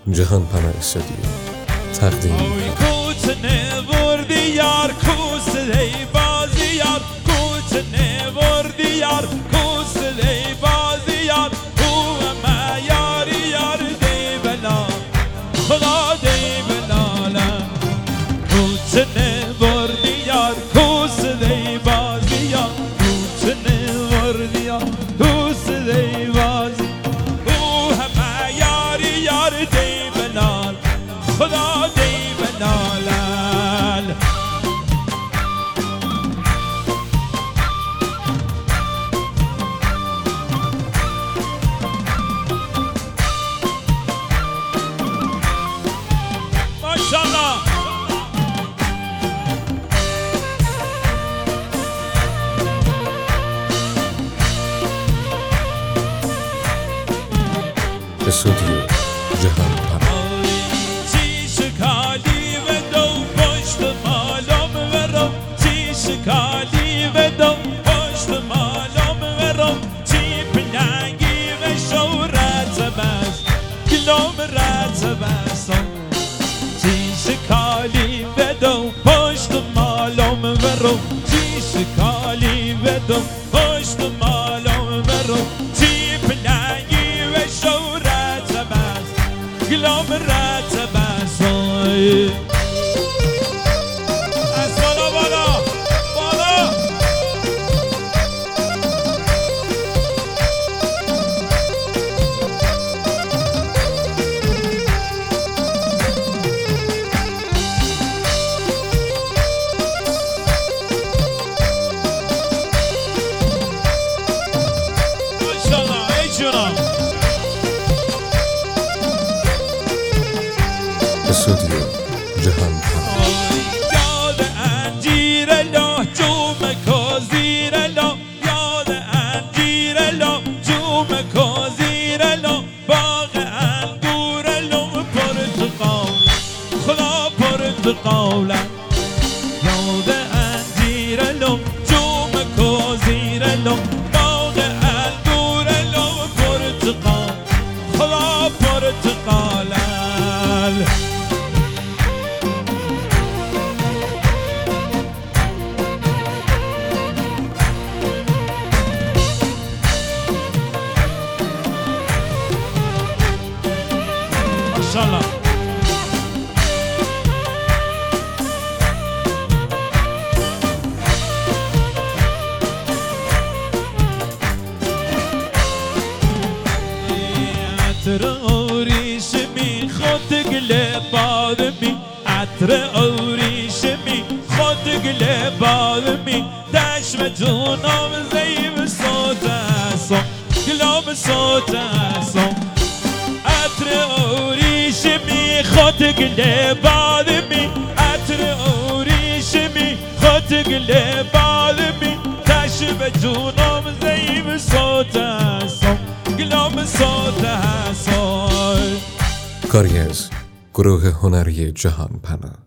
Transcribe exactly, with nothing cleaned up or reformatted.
جهان پناه استودیو تقدیم می‌کند. کوچنه وردی یار کوسلی بازی یار کوچنه وردی یار کوسلی بازی یار او ما یاری یار دی بلا خدا دی بلا کوچنه وردی یار کوسلی بازی یار کوچنه وردی یار کوسلی بازی او ما یاری یار دی بلا خدا دی بلال ماشاءالله استودیو جهان پناه. شکالی و دو پشت مالم و رو چی پلنگی و شورت بست گلوم رت بست چی شکالی و دو پشت مالم و رو چی شکالی و دو پشت مالم و رو چی پلنگی و شورت بست گلوم رت بست استودیو جهان پناه. یاد انجیر لا جوم کازیر لا یاد انجیر لا جوم کازیر لا باغ انگور لا پرتقال خدا پرتقال یاد انجیر لا جوم کازیر لا باغ انگور لا پرتقال خدا پرتقال ماشاءالله عطر اوریشمی خود گله بادمی عطر اوریشمی خود گله بادمی دشم جونم زیب صوت اسم گلام صوت اسم عطر اوریشمی خود گله بادمی عطر اوریشمی خود گله بادمی دشم جونم زیب صوت اسم گلام صوت اسم. کاری از گروه هنری جهان پناه.